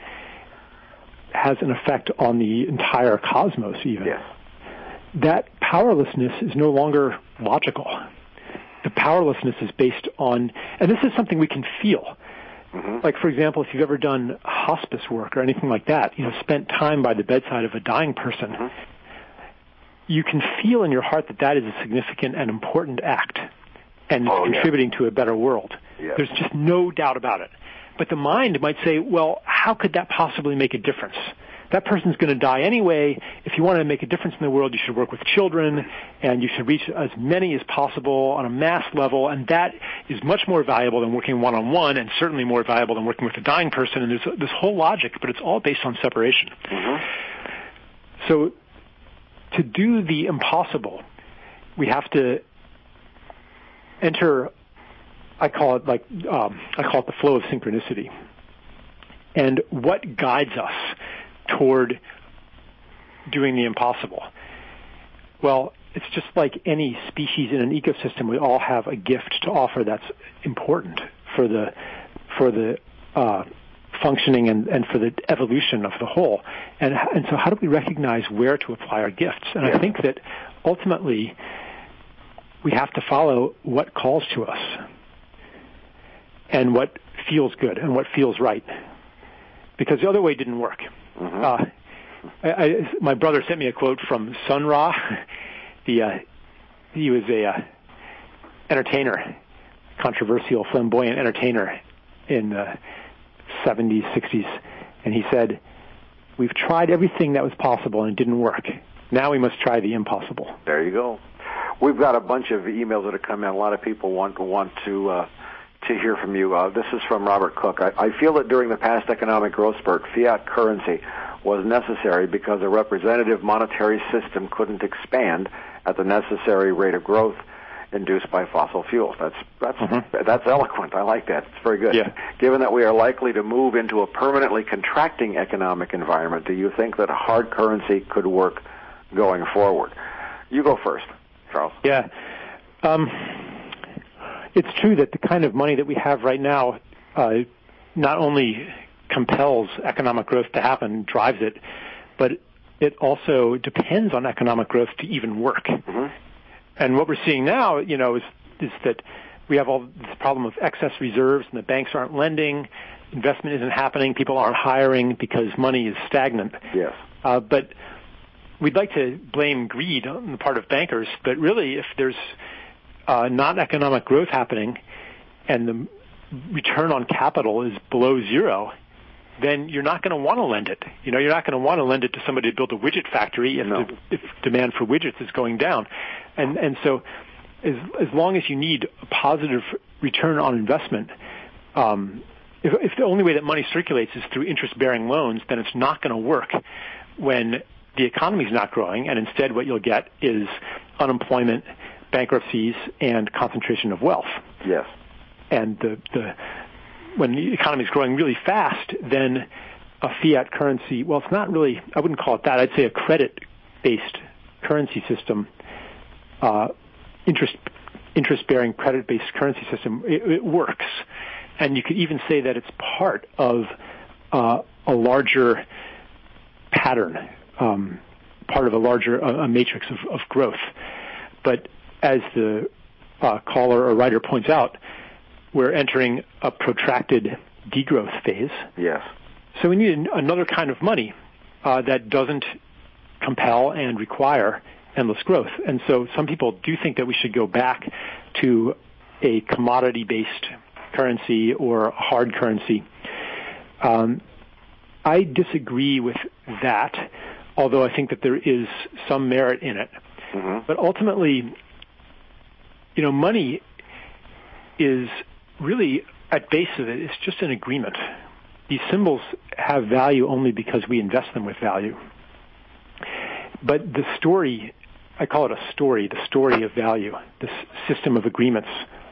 has an effect on the entire cosmos even. Yes. That powerlessness is no longer logical. The powerlessness is based on, and this is something we can feel. Mm-hmm. Like, for example, if you've ever done hospice work or anything like that, you know, spent time by the bedside of a dying person, mm-hmm. you can feel in your heart that that is a significant and important act, and it's oh, contributing yeah. to a better world. Yes. There's just no doubt about it. But the mind might say, well, how could that possibly make a difference? That person's going to die anyway. If you want to make a difference in the world, you should work with children, and you should reach as many as possible on a mass level, and that is much more valuable than working one-on-one, and certainly more valuable than working with a dying person. And there's this whole logic, but it's all based on separation. Mm-hmm. So to do the impossible, we have to enter, I call it like um, I call it the flow of synchronicity. And what guides us toward doing the impossible? Well, it's just like any species in an ecosystem. We all have a gift to offer that's important for the for the uh, functioning and, and for the evolution of the whole. And and so, how do we recognize where to apply our gifts? And I think that ultimately we have to follow what calls to us and what feels good and what feels right, because the other way didn't work. Mm-hmm. Uh, I, I, my brother sent me a quote from Sun Ra. The uh, he was a uh, entertainer, controversial, flamboyant entertainer in the seventies, sixties, and he said, "We've tried everything that was possible and it didn't work. Now we must try the impossible." There you go. We've got a bunch of emails that have come in. A lot of people want want to uh, to hear from you. Uh, this is from Robert Cook. I, I feel that during the past economic growth spurt, fiat currency was necessary because a representative monetary system couldn't expand at the necessary rate of growth induced by fossil fuels. That's that's mm-hmm. that's eloquent. I like that. It's very good. Yeah. Given that we are likely to move into a permanently contracting economic environment, do you think that a hard currency could work going forward? You go first, Charles. Yeah. Um, it's true that the kind of money that we have right now uh, not only compels economic growth to happen, drives it, but it also depends on economic growth to even work. Mm-hmm. And what we're seeing now, you know, is, is that we have all this problem of excess reserves, and the banks aren't lending, investment isn't happening, people aren't hiring because money is stagnant. Yes. Uh, but we'd like to blame greed on the part of bankers, but really, if there's uh, not economic growth happening and the return on capital is below zero, then you're not going to want to lend it. You know, you're not going to want to lend it to somebody to build a widget factory if, no. the, if demand for widgets is going down. And and so as as long as you need a positive return on investment, um, if, if the only way that money circulates is through interest-bearing loans, then it's not going to work when the economy is not growing, and instead what you'll get is unemployment, bankruptcies, and concentration of wealth. Yes. And the the when the economy is growing really fast, then a fiat currency, well, it's not really, I wouldn't call it that. I'd say a credit-based currency system, uh, interest, interest-bearing credit-based currency system, it, it works. And you could even say that it's part of uh, a larger pattern, um, part of a larger a, a matrix of, of growth. But as the uh, caller or writer points out, we're entering a protracted degrowth phase. Yes. So we need another kind of money uh, that doesn't compel and require endless growth. And so some people do think that we should go back to a commodity-based currency or a hard currency. Um, I disagree with that, although I think that there is some merit in it. Mm-hmm. But ultimately, you know, money is really, at base of it, it's just an agreement. These symbols have value only because we invest them with value. But the story, I call it a story, the story of value, this system of agreements.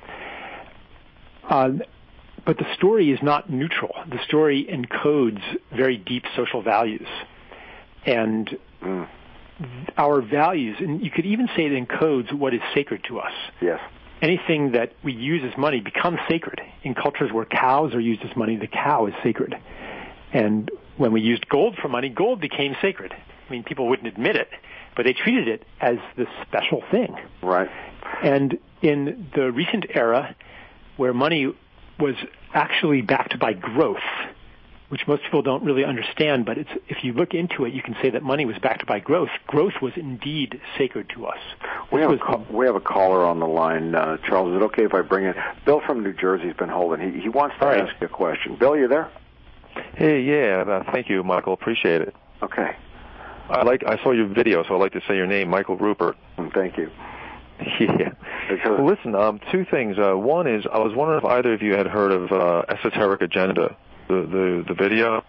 Uh, but the story is not neutral. The story encodes very deep social values. And mm. our values, and you could even say it encodes what is sacred to us. Yes. Anything that we use as money becomes sacred. In cultures where cows are used as money, the cow is sacred. And when we used gold for money, gold became sacred. I mean, people wouldn't admit it, but they treated it as this special thing. Right. And in the recent era, where money was actually backed by growth, which most people don't really understand, but it's, if you look into it, you can say that money was backed by growth. Growth was indeed sacred to us. We have, was, a call, we have a caller on the line. Uh, Charles, is it okay if I bring in? Bill from New Jersey's been holding. He, he wants to right. ask you a question. Bill, you there? Hey, yeah. Uh, thank you, Michael. Appreciate it. Okay. I like. I saw your video, so I'd like to say your name, Michael Ruppert. Thank you. Yeah. Well, listen, um, two things. Uh, one is I was wondering if either of you had heard of uh, Esoteric Agenda, the the, the video.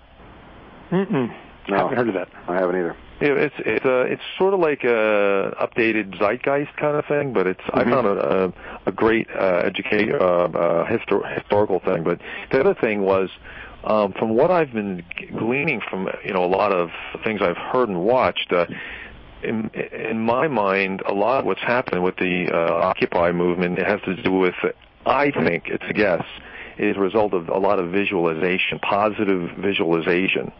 Mm-mm. No, I haven't heard of that. I haven't either. Yeah, it's it's uh, it's sort of like a updated zeitgeist kind of thing, but it's mm-hmm. I found a a, a great uh, educate uh, uh, histor- historical thing. But the other thing was, um, from what I've been gleaning from you know a lot of things I've heard and watched. Uh, In, in my mind, a lot of what's happened with the uh, Occupy movement, it has to do with, I think, it's a guess, is a result of a lot of visualization, positive visualization.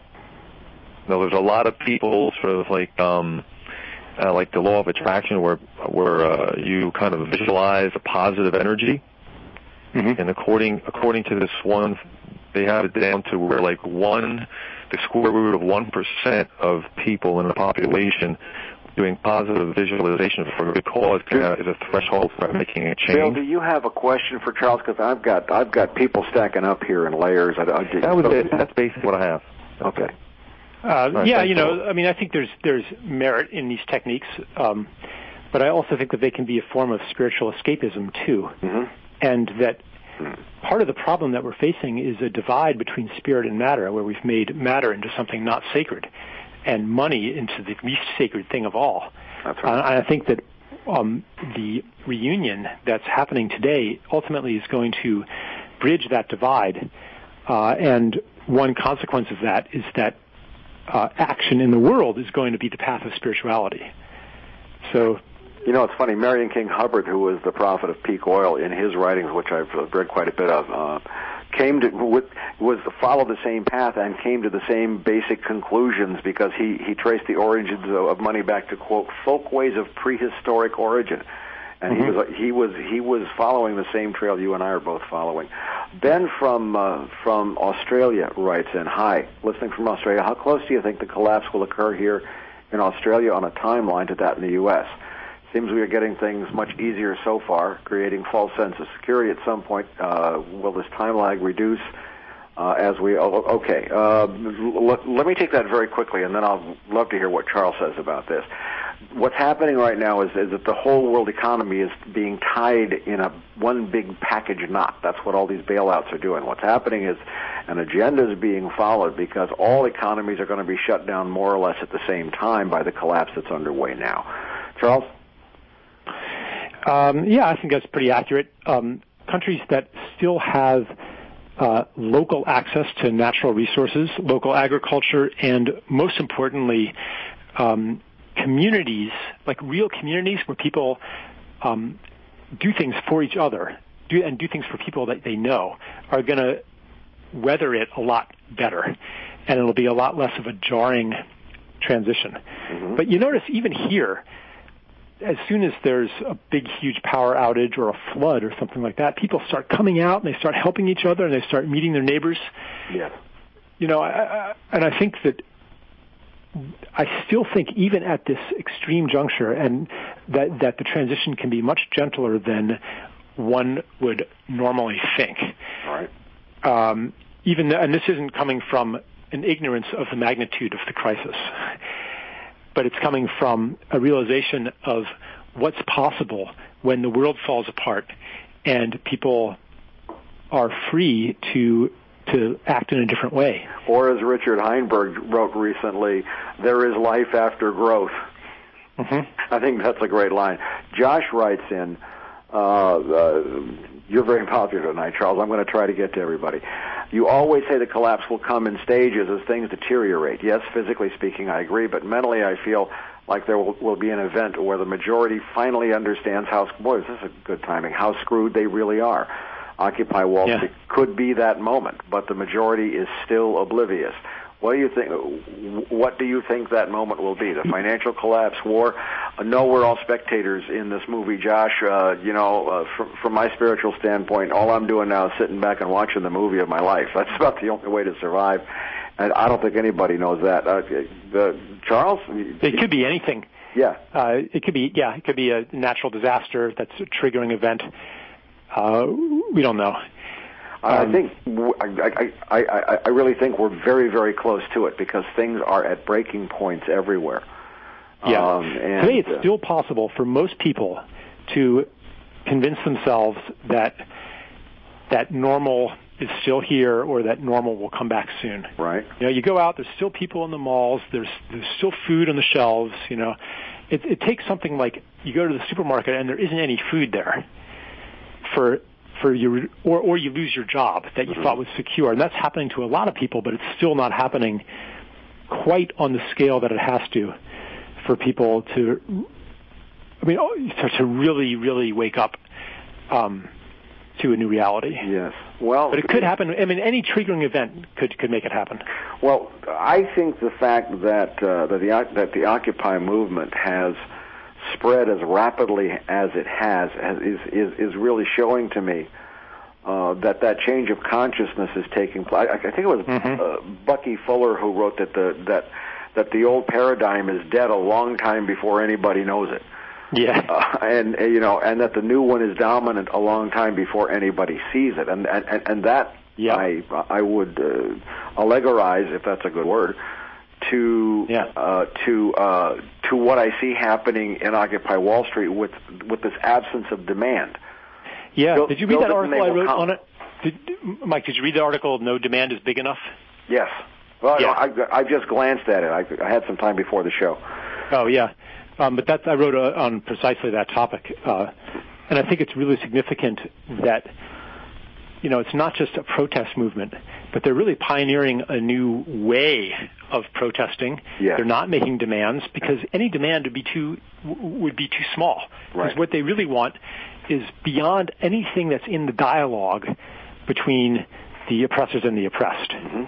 Now, there's a lot of people sort of like, um, uh, like the law of attraction, where where uh, you kind of visualize a positive energy, mm-hmm. and according according to this one, they have it down to where like one, the square root of one percent of people in the population doing positive visualization for a good cause uh, is a threshold for making a change. Bill, do you have a question for Charles? Because I've got I've got people stacking up here in layers. I, I, that was it. That's basically what I have. Okay. Uh, right, yeah, you know, I mean, I think there's there's merit in these techniques, um, but I also think that they can be a form of spiritual escapism too, mm-hmm. and that part of the problem that we're facing is a divide between spirit and matter, where we've made matter into something not sacred, and money into the least sacred thing of all. That's right. Uh, I think that um, the reunion that's happening today ultimately is going to bridge that divide, uh, and one consequence of that is that uh, action in the world is going to be the path of spirituality. So, you know, it's funny, Marion King Hubbard, who was the prophet of peak oil, in his writings, which I've read quite a bit of, uh, came to was followed the same path and came to the same basic conclusions, because he he traced the origins of money back to, quote, folkways of prehistoric origin, and mm-hmm. he was he was he was following the same trail you and I are both following. Ben from uh, from Australia writes in, hi, listening from Australia, how close do you think the collapse will occur here in Australia on a timeline to that in the U S? Seems we are getting things much easier so far, creating false sense of security. At some point, uh, will this time lag reduce uh, as we... Oh, okay, uh, let, let me take that very quickly, and then I'll love to hear what Charles says about this. What's happening right now is, is that the whole world economy is being tied in a one big package knot. That's what all these bailouts are doing. What's happening is an agenda is being followed, because all economies are going to be shut down more or less at the same time by the collapse that's underway now. Charles? Um, yeah, I think that's pretty accurate. Um, countries that still have uh, local access to natural resources, local agriculture, and most importantly, um, communities, like real communities where people um, do things for each other do, and do things for people that they know, are going to weather it a lot better, and it'll be a lot less of a jarring transition. Mm-hmm. But you notice even here, as soon as there's a big, huge power outage or a flood or something like that, people start coming out and they start helping each other and they start meeting their neighbors. Yeah. You know, I, I, and I think that I still think even at this extreme juncture, and that, that the transition can be much gentler than one would normally think. All right. Um, even the, and this isn't coming from an ignorance of the magnitude of the crisis, but it's coming from a realization of what's possible when the world falls apart and people are free to to act in a different way. Or as Richard Heinberg wrote recently, there is life after growth. Mm-hmm. I think that's a great line. Josh writes in, uh, uh, you're very popular tonight, Charles. I'm going to try to get to everybody. You always say the collapse will come in stages as things deteriorate. Yes, physically speaking, I agree, but mentally I feel like there will, will be an event where the majority finally understands how, boy, this is a good timing, how screwed they really are. Occupy Wall Street yeah. could be that moment, but the majority is still oblivious. What do you think? What do you think that moment will be? The financial collapse, war? Uh, no, we're all spectators in this movie, Josh. Uh, you know, uh, from, from my spiritual standpoint, all I'm doing now is sitting back and watching the movie of my life. That's about the only way to survive, and I don't think anybody knows that. Uh, the, Charles? It could be anything. Yeah. Uh, it could be, yeah, it could be a natural disaster that's a triggering event. Uh, we don't know. I Um, think I, I, I, I really think we're very, very close to it because things are at breaking points everywhere. Yeah. Um, and, Today, it's uh, still possible for most people to convince themselves that that normal is still here or that normal will come back soon. Right. You know, you go out, there's still people in the malls, there's there's still food on the shelves. You know, it, it takes something like you go to the supermarket and there isn't any food there for. For your, or, or you lose your job that you mm-hmm. thought was secure. And that's happening to a lot of people, but it's still not happening quite on the scale that it has to for people to, I mean, to, to really, really wake up um, to a new reality. Yes. Well, but it could happen. I mean, any triggering event could, could make it happen. Well, I think the fact that, uh, that, the, that the Occupy movement has spread as rapidly as it has is is, is really showing to me uh, that that change of consciousness is taking place. I, I think it was mm-hmm. uh, Bucky Fuller who wrote that the that that the old paradigm is dead a long time before anybody knows it. Yeah, uh, and uh, you know, and that the new one is dominant a long time before anybody sees it, and and and that yeah. I I would uh, allegorize, if that's a good word, to yeah. uh, to uh, to what I see happening in Occupy Wall Street with with this absence of demand. Yeah. Build, did you read that article I wrote come. on it? Did, Mike, did you read the article, No Demand is Big Enough? Yes. Well, yeah. I, I just glanced at it. I, I had some time before the show. Oh, yeah. Um, but that's, I wrote uh, on precisely that topic. Uh, and I think it's really significant that, you know, it's not just a protest movement, but they're really pioneering a new way of protesting. Yes. They're not making demands because any demand would be too would be too small. Right. Because what they really want is beyond anything that's in the dialogue between the oppressors and the oppressed. Mm-hmm.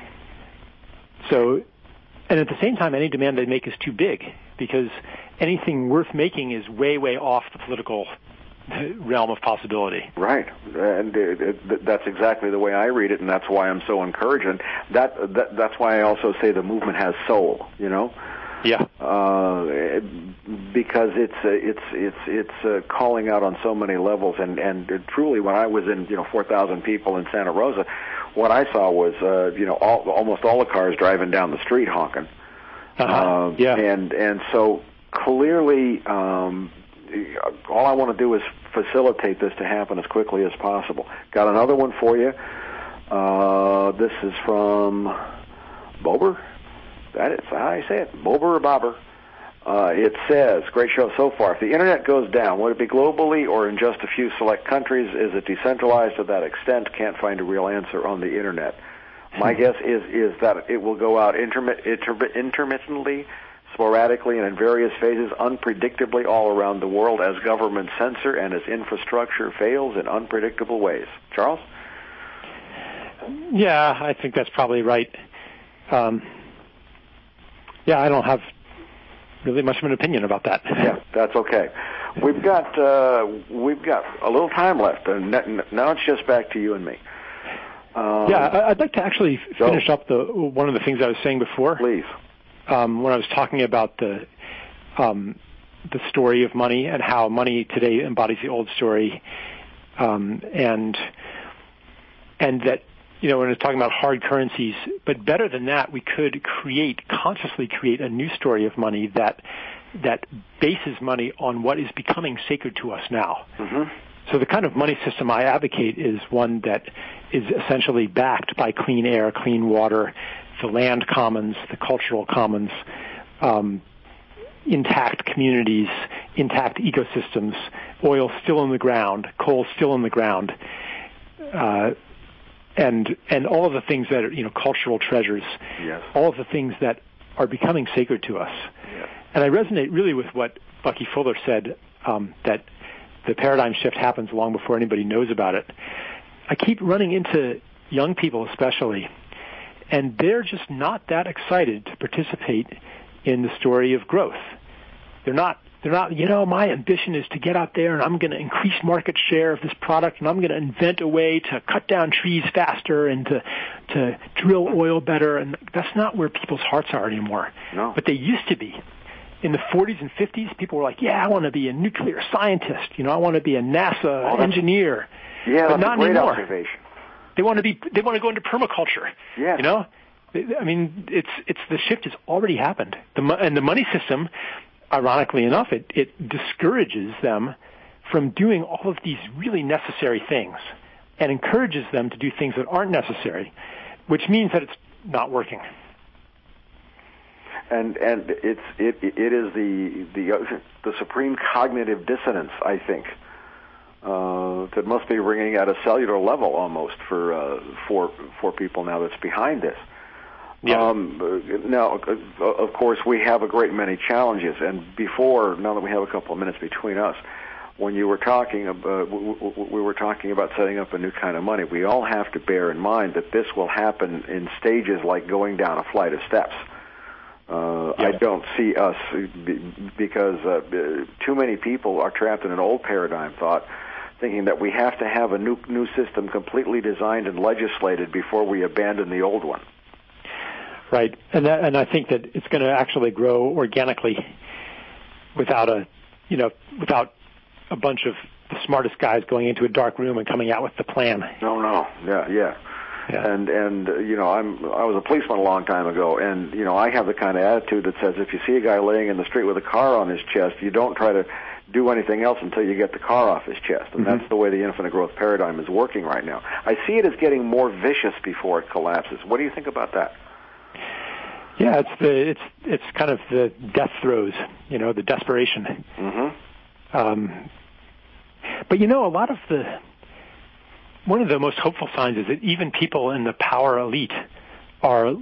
So, and at the same time, any demand they make is too big because anything worth making is way, way off the political realm of possibility. Right, and it, it, that's exactly the way I read it, and that's why I'm so encouraged. And that, that that's why I also say the movement has soul. You know. Yeah. Uh, it, because it's uh, it's it's it's uh, calling out on so many levels, and and uh, truly, when I was in you know four thousand people in Santa Rosa, what I saw was uh, you know all, almost all the cars driving down the street honking. Uh-huh. Uh, yeah. And and so clearly. Um, All I want to do is facilitate this to happen as quickly as possible. Got another one for you. Uh, this is from Bober. That is how I say it. Bober or Bobber. Uh, it says, great show so far. If the Internet goes down, would it be globally or in just a few select countries? Is it decentralized to that extent? Can't find a real answer on the Internet. My guess is is that it will go out intermi- inter- intermittently, sporadically, and in various phases, unpredictably all around the world as governments censor and as infrastructure fails in unpredictable ways. Charles? Yeah, I think that's probably right. Um, yeah, I don't have really much of an opinion about that. Yeah, that's okay. We've got uh, we've got a little time left, and now it's just back to you and me. Um, yeah, I'd like to actually finish so, up the one of the things I was saying before. Please. Um, when I was talking about the um, the story of money and how money today embodies the old story, um, and and that you know when I was talking about hard currencies, but better than that, we could create consciously create a new story of money that that bases money on what is becoming sacred to us now. Mm-hmm. So the kind of money system I advocate is one that is essentially backed by clean air, clean water, the land commons, the cultural commons, um, intact communities, intact ecosystems, oil still in the ground, coal still in the ground, uh, and and all of the things that are, you know, cultural treasures, yes. all of the things that are becoming sacred to us. Yes. And I resonate really with what Bucky Fuller said, um, that the paradigm shift happens long before anybody knows about it. I keep running into young people especially, and they're just not that excited to participate in the story of growth. They're not, they're not, you know, my ambition is to get out there and I'm going to increase market share of this product and I'm going to invent a way to cut down trees faster and to, to drill oil better. And that's not where people's hearts are anymore. No. But they used to be. In the forties and fifties, people were like, yeah, I want to be a nuclear scientist. You know, I want to be a NASA oh, engineer. Yeah, but that's not a great anymore. observation. They want to be, they want to go into permaculture. Yeah. You know? I mean, it's, it's, the shift has already happened. The, and the money system, ironically enough, it, it discourages them from doing all of these really necessary things and encourages them to do things that aren't necessary, which means that it's not working. And and it's it it is the the the supreme cognitive dissonance, I think, uh, that must be ringing at a cellular level almost for uh, for for people now that's behind this. Yeah. Um, now, of course, we have a great many challenges, and before, now that we have a couple of minutes between us, when you were talking about, we were talking about setting up a new kind of money, we all have to bear in mind that this will happen in stages like going down a flight of steps. Uh, yeah. I don't see us, because uh, too many people are trapped in an old paradigm thought, thinking that we have to have a new new system completely designed and legislated before we abandon the old one. Right, and that, and I think that it's going to actually grow organically without a, you know, without a bunch of the smartest guys going into a dark room and coming out with the plan. No, no, yeah, yeah. Yeah. And and uh, you know, I'm I was a policeman a long time ago, and you know, I have the kind of attitude that says if you see a guy laying in the street with a car on his chest, you don't try to do anything else until you get the car off his chest. And mm-hmm. that's the way the infinite growth paradigm is working right now. I see it as getting more vicious before it collapses. What do you think about that? Yeah, it's the it's it's kind of the death throes, you know, the desperation. Mm-hmm. Um, but you know, a lot of the one of the most hopeful signs is that even people in the power elite are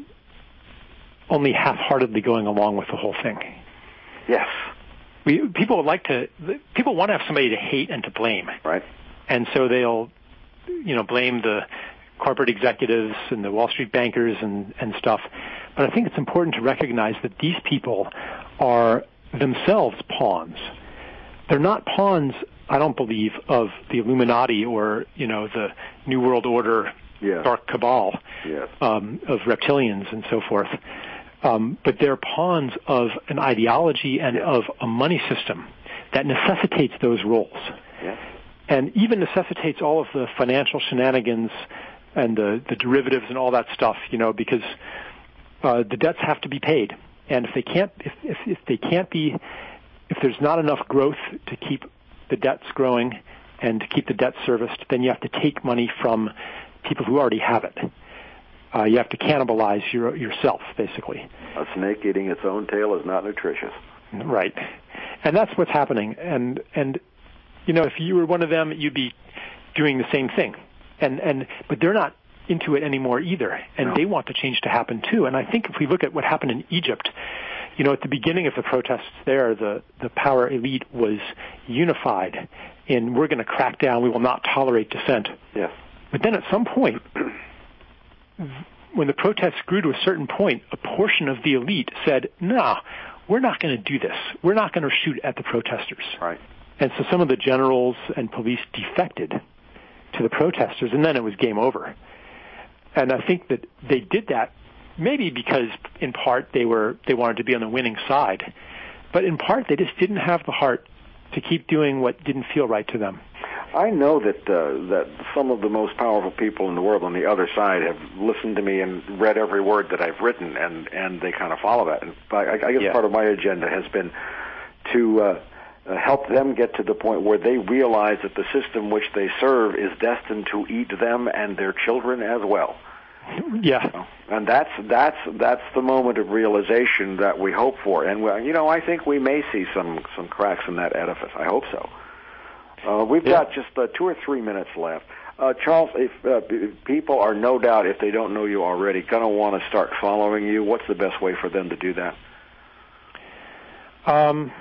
only half-heartedly going along with the whole thing. Yes. We, people would like to, people want to have somebody to hate and to blame. Right. And so they'll, you know, blame the corporate executives and the Wall Street bankers and, and stuff. But I think it's important to recognize that these people are themselves pawns. They're not pawns, I don't believe, of the Illuminati or, you know, the New World Order, yes. dark cabal yes. um, of reptilians and so forth. Um, but they're pawns of an ideology and yes. of a money system that necessitates those roles. Yes. And even necessitates all of the financial shenanigans and the, the derivatives and all that stuff, you know, because uh, the debts have to be paid. And if they can't, if, if, if they can't be, if there's not enough growth to keep the debts growing and to keep the debt serviced, then you have to take money from people who already have it. Uh, you have to cannibalize your, yourself, basically. A snake eating its own tail is not nutritious. Right. And that's what's happening. And, and you know, if you were one of them, you'd be doing the same thing. And, and but they're not into it anymore either, and no. they want the change to happen too. And I think if we look at what happened in Egypt, you know, at the beginning of the protests there, the, the power elite was unified in we're going to crack down, we will not tolerate dissent. Yes. But then at some point, when the protests grew to a certain point, a portion of the elite said, nah, we're not going to do this. We're not going to shoot at the protesters. Right. And so some of the generals and police defected to the protesters, and then it was game over. And I think that they did that maybe because, in part, they were they wanted to be on the winning side, but in part, they just didn't have the heart to keep doing what didn't feel right to them. I know that uh, that some of the most powerful people in the world on the other side have listened to me and read every word that I've written, and, and they kind of follow that. And I, I guess yeah. part of my agenda has been to uh, uh, help them get to the point where they realize that the system which they serve is destined to eat them and their children as well. Yeah, you know? And that's that's that's the moment of realization that we hope for. And we, you know, I think we may see some some cracks in that edifice. I hope so. Uh, we've yeah. got just uh, two or three minutes left. Uh, Charles, if uh, people are no doubt, if they don't know you already, going to want to start following you, what's the best way for them to do that? Um,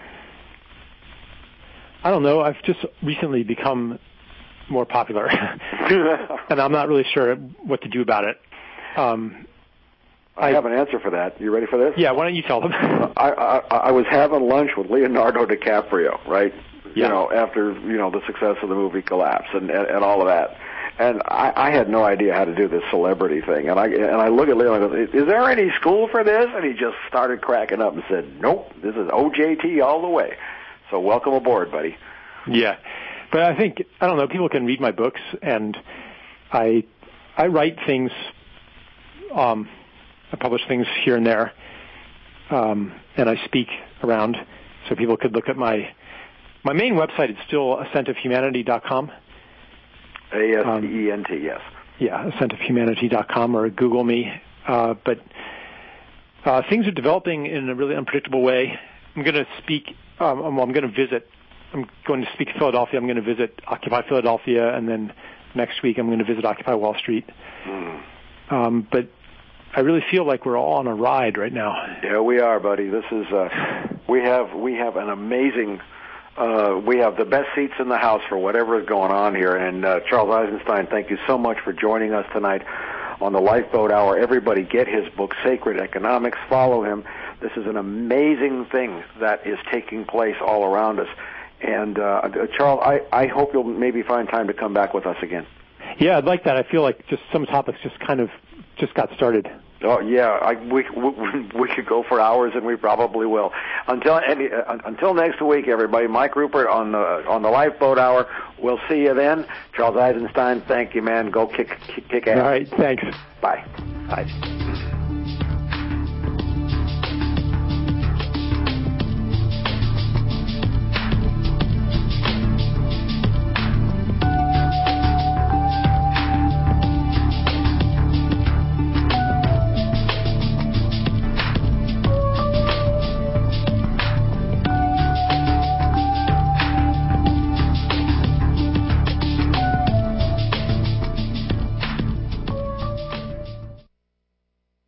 I don't know. I've just recently become more popular, and I'm not really sure what to do about it. Um, I have an answer for that. You ready for this? Yeah, why don't you tell them? I, I I was having lunch with Leonardo DiCaprio, right? Yeah. You know, after, you know, the success of the movie Collapse and, and, and all of that. And I, I had no idea how to do this celebrity thing. And I and I look at Leo and I go, is there any school for this? And he just started cracking up and said, nope, this is O J T all the way. So welcome aboard, buddy. Yeah. But I think, I don't know, people can read my books, and I I write things, um, I publish things here and there, um, and I speak around, so people could look at my, my main website is still ascent of humanity dot com. A S T E N T, um, yes. Yeah, ascent of humanity dot com, or Google me. Uh, but uh, things are developing in a really unpredictable way. I'm going to speak, um, I'm, I'm going to visit, I'm going to speak to Philadelphia. I'm going to visit Occupy Philadelphia, and then next week I'm going to visit Occupy Wall Street. Mm. Um, but I really feel like we're all on a ride right now. Yeah, we are, buddy. This is, uh, we have, we have an amazing... Uh, we have the best seats in the house for whatever is going on here. And uh, Charles Eisenstein, thank you so much for joining us tonight on the Lifeboat Hour. Everybody get his book, Sacred Economics. Follow him. This is an amazing thing that is taking place all around us. And, uh, Charles, I, I hope you'll maybe find time to come back with us again. Yeah, I'd like that. I feel like just some topics just kind of just got started. Oh yeah, I, we, we we could go for hours, and we probably will. Until any, uh, until next week, everybody. Mike Ruppert on the on the Lifeboat Hour. We'll see you then. Charles Eisenstein, thank you, man. Go kick kick, kick ass. All right, thanks. Bye. Bye.